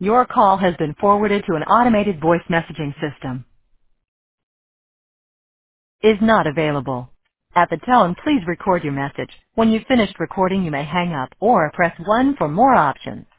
Your call has been forwarded to an automated voice messaging system. Is not available. At the tone, please record your message. When you've finished recording, you may hang up or press 1 for more options.